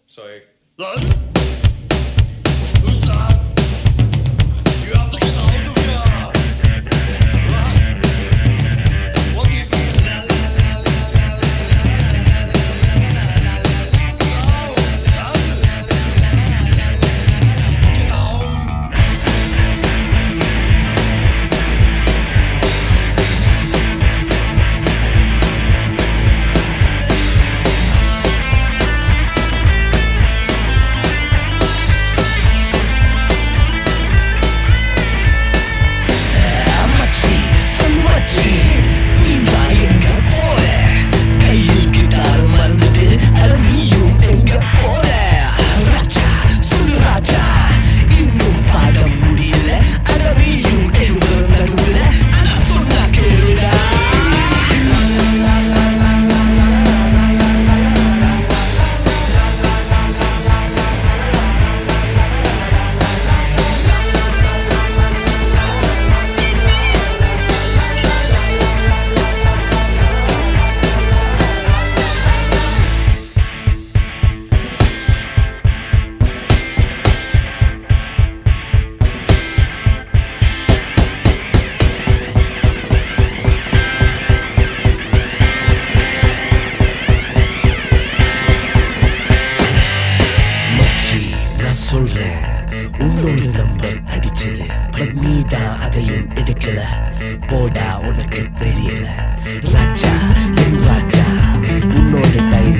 Sorry. Who's that? You have to get out of here. What is this? Get out. உன்னோட number அடிச்சது but நீ தான் அதையும் எடுக்கல போடா உனக்கு தெரியல ராஜா என் ராஜா உன்னோட டைம்